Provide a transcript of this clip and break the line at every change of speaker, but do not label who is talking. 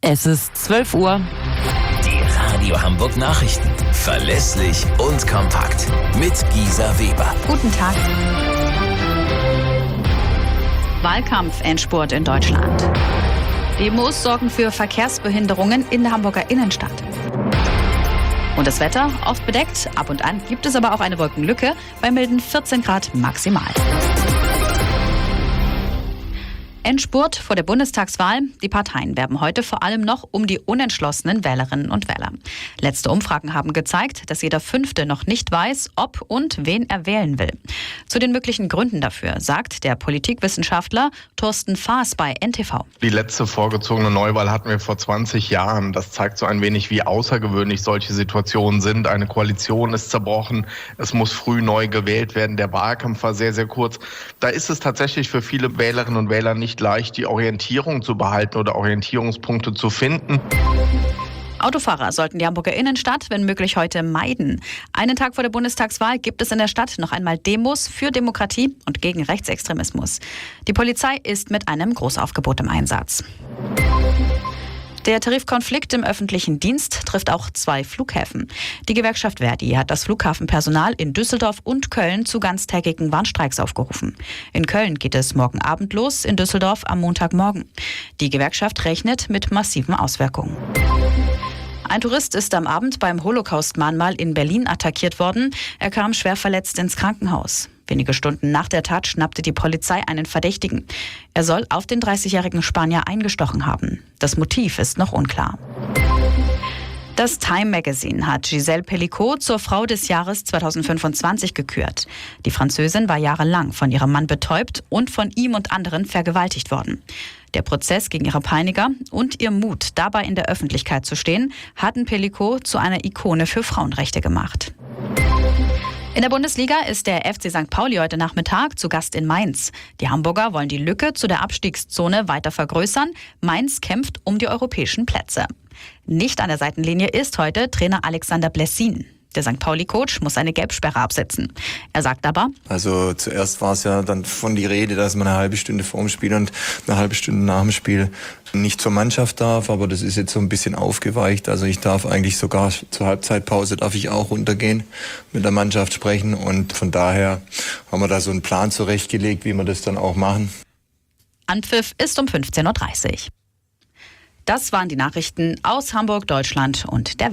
Es ist 12 Uhr.
Die Radio Hamburg Nachrichten. Verlässlich und kompakt. Mit Gisa Weber.
Guten Tag. Wahlkampf-Endspurt in Deutschland. Demos sorgen für Verkehrsbehinderungen in der Hamburger Innenstadt. Und das Wetter oft bedeckt, ab und an gibt es aber auch eine Wolkenlücke bei milden 14 Grad maximal. Endspurt vor der Bundestagswahl. Die Parteien werben heute vor allem noch um die unentschlossenen Wählerinnen und Wähler. Letzte Umfragen haben gezeigt, dass jeder Fünfte noch nicht weiß, ob und wen er wählen will. Zu den möglichen Gründen dafür sagt der Politikwissenschaftler Thorsten Faas bei NTV.
Die letzte vorgezogene Neuwahl hatten wir vor 20 Jahren. Das zeigt so ein wenig, wie außergewöhnlich solche Situationen sind. Eine Koalition ist zerbrochen. Es muss früh neu gewählt werden. Der Wahlkampf war sehr, sehr kurz. Da ist es tatsächlich für viele Wählerinnen und Wähler nicht leicht, die Orientierung zu behalten oder Orientierungspunkte zu finden.
Autofahrer sollten die Hamburger Innenstadt, wenn möglich, heute meiden. Einen Tag vor der Bundestagswahl gibt es in der Stadt noch einmal Demos für Demokratie und gegen Rechtsextremismus. Die Polizei ist mit einem Großaufgebot im Einsatz. Der Tarifkonflikt im öffentlichen Dienst trifft auch zwei Flughäfen. Die Gewerkschaft Verdi hat das Flughafenpersonal in Düsseldorf und Köln zu ganztägigen Warnstreiks aufgerufen. In Köln geht es morgen Abend los, in Düsseldorf am Montagmorgen. Die Gewerkschaft rechnet mit massiven Auswirkungen. Ein Tourist ist am Abend beim Holocaust-Mahnmal in Berlin attackiert worden. Er kam schwer verletzt ins Krankenhaus. Wenige Stunden nach der Tat schnappte die Polizei einen Verdächtigen. Er soll auf den 30-jährigen Spanier eingestochen haben. Das Motiv ist noch unklar. Das Time Magazine hat Gisèle Pelicot zur Frau des Jahres 2025 gekürt. Die Französin war jahrelang von ihrem Mann betäubt und von ihm und anderen vergewaltigt worden. Der Prozess gegen ihre Peiniger und ihr Mut, dabei in der Öffentlichkeit zu stehen, hatten Pelicot zu einer Ikone für Frauenrechte gemacht. In der Bundesliga ist der FC St. Pauli heute Nachmittag zu Gast in Mainz. Die Hamburger wollen die Lücke zu der Abstiegszone weiter vergrößern. Mainz kämpft um die europäischen Plätze. Nicht an der Seitenlinie ist heute Trainer Alexander Blessin. Der St. Pauli-Coach muss eine Gelbsperre absetzen. Er sagt aber:
Also zuerst war es ja dann von die Rede, dass man eine halbe Stunde vor dem Spiel und eine halbe Stunde nach dem Spiel nicht zur Mannschaft darf, aber das ist jetzt so ein bisschen aufgeweicht. Also ich darf eigentlich sogar zur Halbzeitpause darf ich auch runtergehen, mit der Mannschaft sprechen, und von daher haben wir da so einen Plan zurechtgelegt, wie wir das dann auch machen.
Anpfiff ist um 15.30 Uhr. Das waren die Nachrichten aus Hamburg, Deutschland und der Welt.